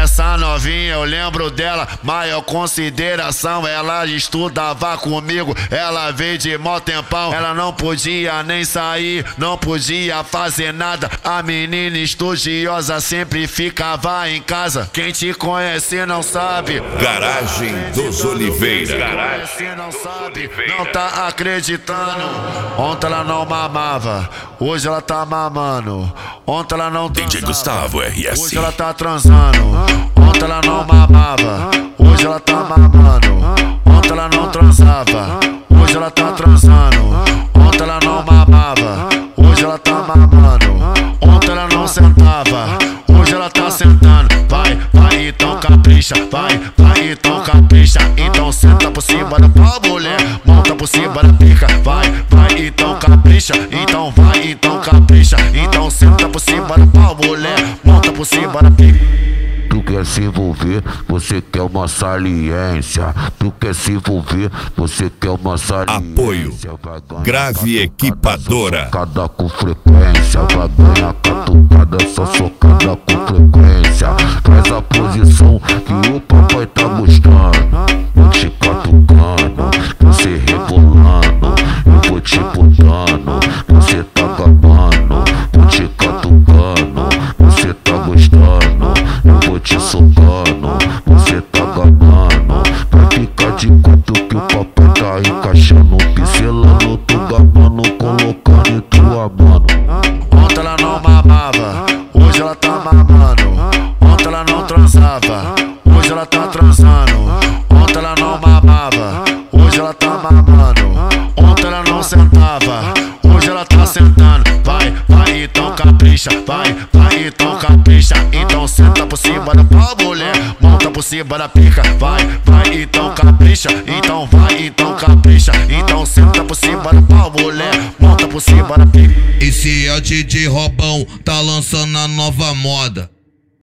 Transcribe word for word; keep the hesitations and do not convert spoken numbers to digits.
Essa novinha eu lembro dela, maior consideração. Ela estudava comigo, ela veio de mó tempão. Ela não podia nem sair, não podia fazer nada. A menina estudiosa sempre ficava em casa. Quem te conhece não sabe. Garagem dos Oliveira. Garagem não sabe, não tá acreditando. Ontem ela não mamava, hoje ela tá mamando. Ontem ela não transava, D J Gustavo R S. hoje ela tá transando. Ontem ela não mamava, hoje ela tá mamando. Ontem ela não transava, hoje ela tá transando. Ontem ela não mamava, hoje ela tá mamando. Ontem ela não sentava, hoje ela tá sentando. Vai, vai, então capricha, vai, vai, então capricha. Então senta por cima do pau, mulher, monta por cima da pica. Vai, vai, então capricha, então vai, então capricha. Então senta por cima do pau, mulher, monta por cima da pica. Tu quer se envolver, você quer uma saliência. Tu quer se envolver, você quer uma saliência. Apoio Grave Equipadora. Cada com frequência, vai ganhar catucada, só socada com frequência. Faz a posição que o papai tá mostrando. Vou te catucando, você rebolando. Eu vou te botando, você tá gamando. Vou te catucando, você tá gostando. Eu vou te socando, você tá gamando. Vai ficar de quanto que o papai tá encaixando, pincelando, tu gamando, colocando em tua mano. Ontem ela não mamava, hoje ela tá mamando. Ontem ela não transava, hoje ela tá transando. Ontem ela não mamava, hoje ela tá mamando. Ontem ela não sentava, hoje ela tá sentando. Vai, vai, então capricha, vai, vai, então capricha. Então senta por cima do pau, mulher, monta por cima da pica. Vai, vai, então capricha, então vai, então capricha. Então senta por cima do pau, mulher, monta por cima da pica. Esse é o D J Robão, tá lançando a nova moda.